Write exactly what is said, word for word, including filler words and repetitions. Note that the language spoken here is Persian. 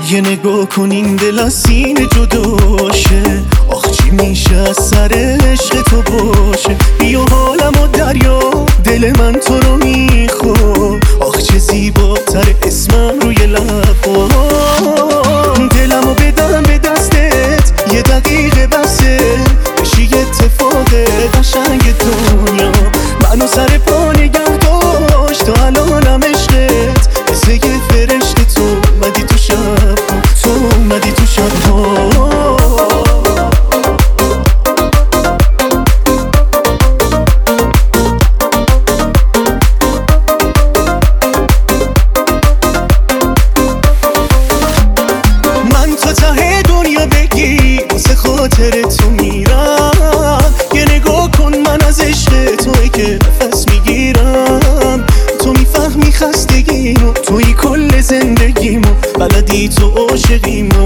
یه نگاه کن این دل از سینه جداشه، آخ چی میشه از سر عشق تو باشه. بیا حالم و دریا، دل من تو رو میخواد، آخ چه زیباتر اسمم روی لبا. دلمو بدم به دستت، یه دقیقه بسه بشی اتفاق قشنگ دنیا. منو سر پا نگه داشت تا الانم عشقت، مثل یه فرشته تو اومدی تو شب، تو اومدی تو شب ها. من تا ته دنیا بگی واسه خاطر تو میرم، یه نگاه کن من از عشق توی که نفس میگیرم. تو میفهمی خستگیمو، توی کل زندگیمو، بلدی تو عاشقیمو.